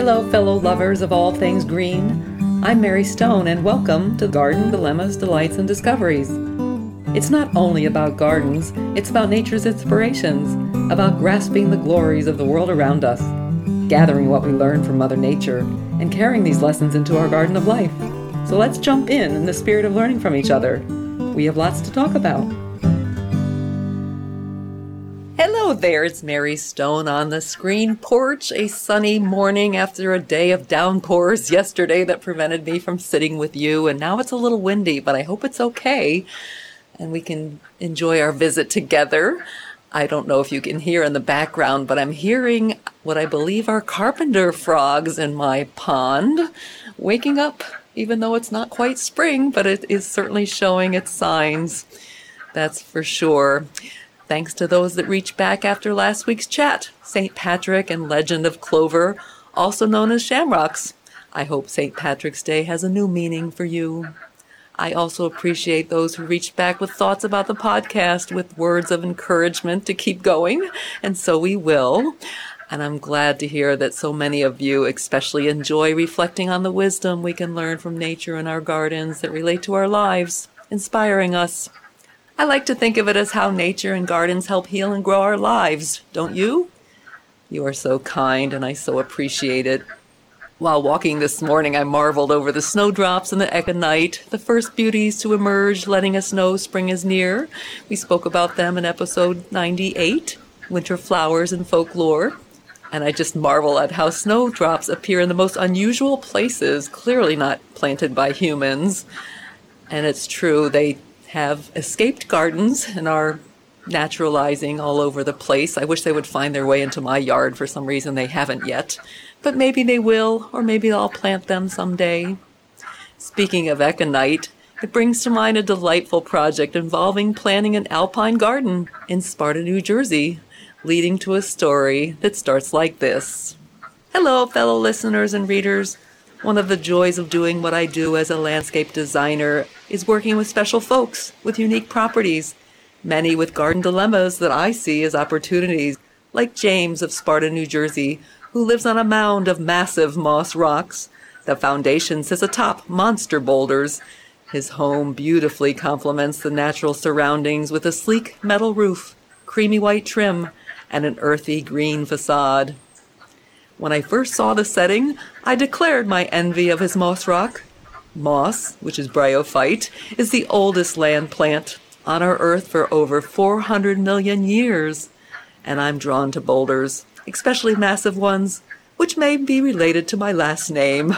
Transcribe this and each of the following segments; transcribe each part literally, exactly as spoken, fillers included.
Hello, fellow lovers of all things green. I'm Mary Stone, and welcome to Garden Dilemmas, Delights, and Discoveries. It's not only about gardens, it's about nature's inspirations, about grasping the glories of the world around us, gathering what we learn from Mother Nature, and carrying these lessons into our garden of life. So let's jump in in the spirit of learning from each other. We have lots to talk about. Hello there, it's Mary Stone on the screen porch, a sunny morning after a day of downpours yesterday that prevented me from sitting with you, and now it's a little windy, but I hope it's okay, and we can enjoy our visit together. I don't know if you can hear in the background, but I'm hearing what I believe are carpenter frogs in my pond, waking up, even though it's not quite spring, but it is certainly showing its signs, that's for sure. Thanks to those that reached back after last week's chat, Saint Patrick and Legend of Clover, also known as shamrocks. I hope Saint Patrick's Day has a new meaning for you. I also appreciate those who reached back with thoughts about the podcast, with words of encouragement to keep going, and so we will. And I'm glad to hear that so many of you especially enjoy reflecting on the wisdom we can learn from nature in our gardens that relate to our lives, inspiring us. I like to think of it as how nature and gardens help heal and grow our lives, don't you? You are so kind, and I so appreciate it. While walking this morning, I marveled over the snowdrops and the aconite, the first beauties to emerge, letting us know spring is near. We spoke about them in episode ninety-eight, Winter Flowers and Folklore. And I just marvel at how snowdrops appear in the most unusual places, clearly not planted by humans. And it's true, they have escaped gardens and are naturalizing all over the place. I wish they would find their way into my yard. For some reason they haven't yet. But maybe they will, or maybe I'll plant them someday. Speaking of aconite, it brings to mind a delightful project involving planting an alpine garden in Sparta, New Jersey, leading to a story that starts like this. Hello, fellow listeners and readers. One of the joys of doing what I do as a landscape designer is working with special folks with unique properties, many with garden dilemmas that I see as opportunities, like James of Sparta, New Jersey, who lives on a mound of massive moss rocks. The foundation sits atop monster boulders. His home beautifully complements the natural surroundings with a sleek metal roof, creamy white trim, and an earthy green facade. When I first saw the setting, I declared my envy of his moss rock. Moss, which is bryophyte, is the oldest land plant on our earth for over four hundred million years. And I'm drawn to boulders, especially massive ones, which may be related to my last name.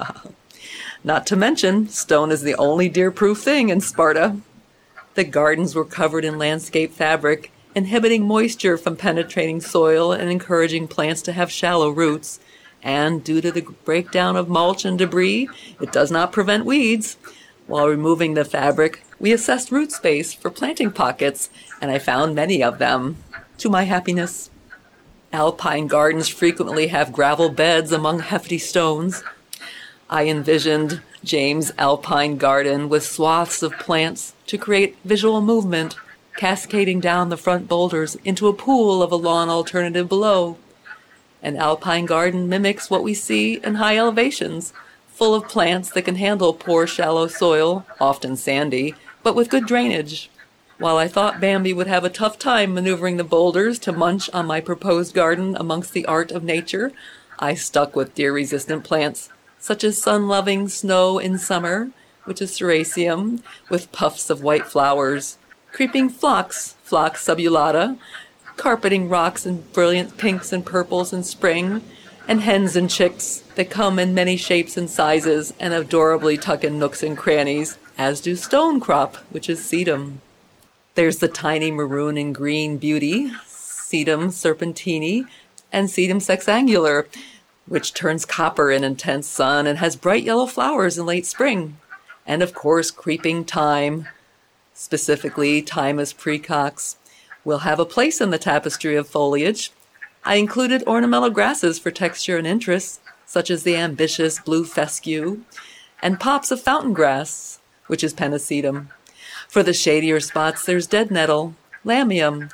Not to mention, stone is the only deer-proof thing in Sparta. The gardens were covered in landscape fabric, inhibiting moisture from penetrating soil and encouraging plants to have shallow roots. And due to the breakdown of mulch and debris, it does not prevent weeds. While removing the fabric, we assessed root space for planting pockets, and I found many of them, to my happiness. Alpine gardens frequently have gravel beds among hefty stones. I envisioned James' alpine garden with swaths of plants to create visual movement, cascading down the front boulders into a pool of a lawn alternative below. An alpine garden mimics what we see in high elevations, full of plants that can handle poor shallow soil, often sandy, but with good drainage. While I thought Bambi would have a tough time maneuvering the boulders to munch on my proposed garden amongst the art of nature, I stuck with deer-resistant plants, such as sun-loving snow in summer, which is Ceraceum, with puffs of white flowers, creeping phlox, Phlox subulata, carpeting rocks in brilliant pinks and purples in spring, and hens and chicks that come in many shapes and sizes and adorably tuck in nooks and crannies, as do stonecrop, which is sedum. There's the tiny maroon and green beauty, Sedum serpentini, and Sedum sexangular, which turns copper in intense sun and has bright yellow flowers in late spring. And of course, creeping thyme, specifically Thymus praecox, will have a place in the tapestry of foliage. I included ornamental grasses for texture and interest, such as the ambitious blue fescue, and pops of fountain grass, which is Pennisetum. For the shadier spots, there's dead nettle, lamium,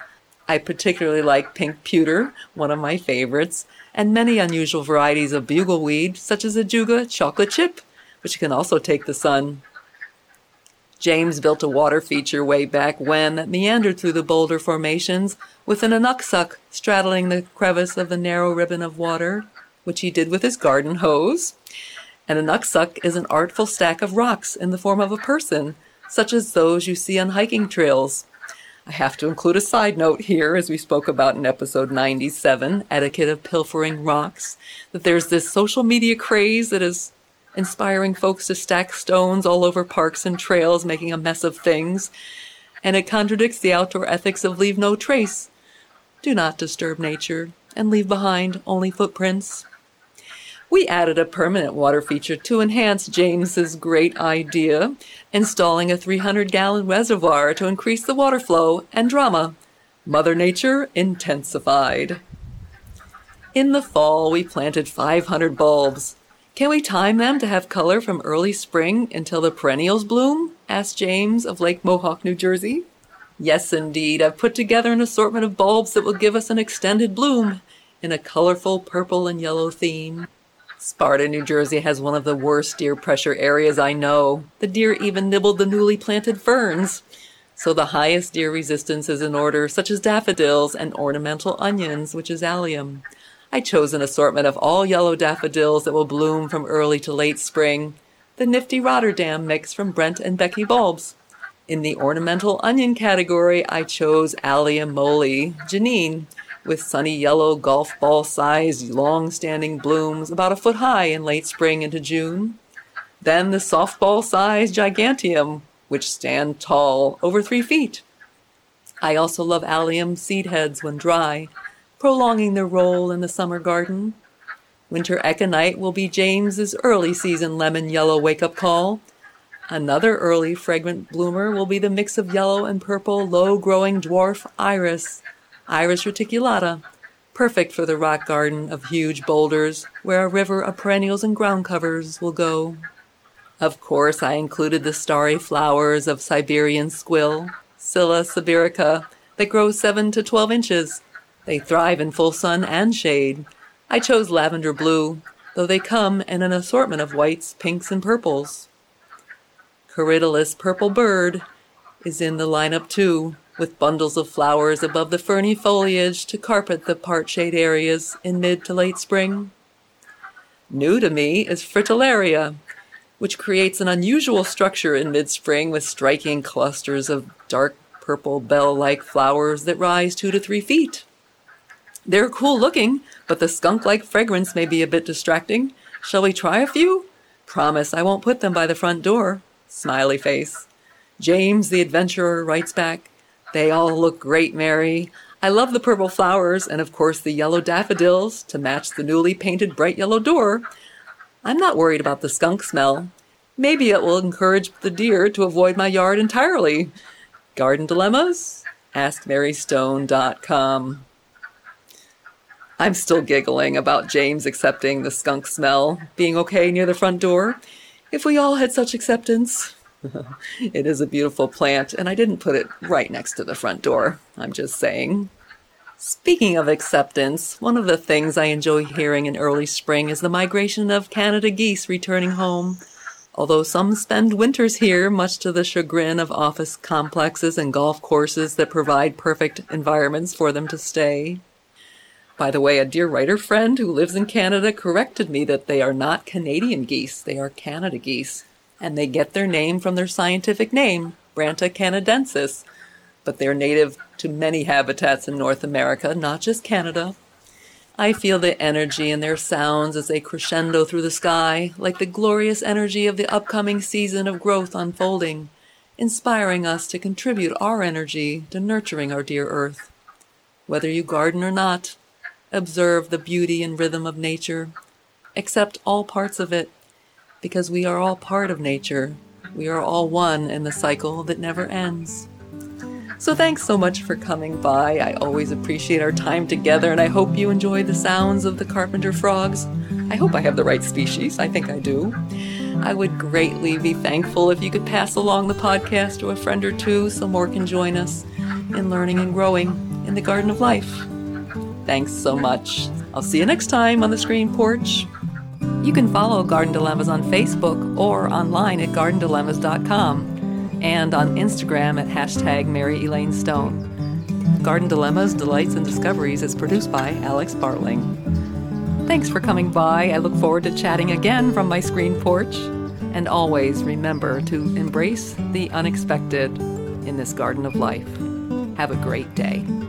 I particularly like pink pewter, one of my favorites, and many unusual varieties of bugleweed, such as ajuga chocolate chip, which can also take the sun. James built a water feature way back when that meandered through the boulder formations with an inuksuck straddling the crevice of the narrow ribbon of water, which he did with his garden hose. An inuksuck is an artful stack of rocks in the form of a person, such as those you see on hiking trails. I have to include a side note here, as we spoke about in episode ninety-seven, Etiquette of Pilfering Rocks, that there's this social media craze that is inspiring folks to stack stones all over parks and trails, making a mess of things. And it contradicts the outdoor ethics of leave no trace. Do not disturb nature and leave behind only footprints. We added a permanent water feature to enhance James's great idea, installing a three hundred gallon reservoir to increase the water flow and drama. Mother Nature intensified. In the fall, we planted five hundred bulbs. Can we time them to have color from early spring until the perennials bloom? Asked James of Lake Mohawk, New Jersey. Yes, indeed. I've put together an assortment of bulbs that will give us an extended bloom in a colorful purple and yellow theme. Sparta, New Jersey has one of the worst deer pressure areas I know. The deer even nibbled the newly planted ferns. So the highest deer resistance is in order, such as daffodils and ornamental onions, which is allium. I chose an assortment of all yellow daffodils that will bloom from early to late spring. The nifty Rotterdam mix from Brent and Becky Bulbs. In the ornamental onion category, I chose Allium Moly, Janine, with sunny yellow golf ball-sized, long-standing blooms about a foot high in late spring into June. Then the softball-sized Giganteum, which stand tall, over three feet. I also love allium seed heads when dry, prolonging their role in the summer garden. Winter Econite will be James's early season lemon yellow wake-up call. Another early fragrant bloomer will be the mix of yellow and purple low-growing dwarf iris, Iris reticulata, perfect for the rock garden of huge boulders where a river of perennials and ground covers will go. Of course, I included the starry flowers of Siberian squill, Scilla sibirica, that grow seven to twelve inches. They thrive in full sun and shade. I chose lavender blue, though they come in an assortment of whites, pinks, and purples. Corydalus purple bird is in the lineup too, with bundles of flowers above the ferny foliage to carpet the part shade areas in mid to late spring. New to me is Fritillaria, which creates an unusual structure in mid-spring with striking clusters of dark purple bell-like flowers that rise two to three feet. They're cool looking, but the skunk-like fragrance may be a bit distracting. Shall we try a few? Promise I won't put them by the front door. Smiley face. James, the adventurer, writes back, they all look great, Mary. I love the purple flowers and, of course, the yellow daffodils to match the newly painted bright yellow door. I'm not worried about the skunk smell. Maybe it will encourage the deer to avoid my yard entirely. Garden dilemmas? ask mary stone dot com. I'm still giggling about James accepting the skunk smell being okay near the front door. If we all had such acceptance. It is a beautiful plant, and I didn't put it right next to the front door. I'm just saying. Speaking of acceptance, one of the things I enjoy hearing in early spring is the migration of Canada geese returning home. Although some spend winters here, much to the chagrin of office complexes and golf courses that provide perfect environments for them to stay. By the way, a dear writer friend who lives in Canada corrected me that they are not Canadian geese, they are Canada geese, and they get their name from their scientific name, Branta canadensis, but they're native to many habitats in North America, not just Canada. I feel the energy in their sounds as they crescendo through the sky, like the glorious energy of the upcoming season of growth unfolding, inspiring us to contribute our energy to nurturing our dear earth. Whether you garden or not, observe the beauty and rhythm of nature. Accept all parts of it, because we are all part of nature. We are all one in the cycle that never ends. So thanks so much for coming by. I always appreciate our time together, and I hope you enjoy the sounds of the carpenter frogs. I hope I have the right species. I think I do. I would greatly be thankful if you could pass along the podcast to a friend or two so more can join us in learning and growing in the Garden of Life. Thanks so much. I'll see you next time on the Screen Porch. You can follow Garden Dilemmas on Facebook or online at garden dilemmas dot com and on Instagram at hashtag Mary Elaine Stone. Garden Dilemmas, Delights and Discoveries is produced by Alex Bartling. Thanks for coming by. I look forward to chatting again from my screen porch. And always remember to embrace the unexpected in this garden of life. Have a great day.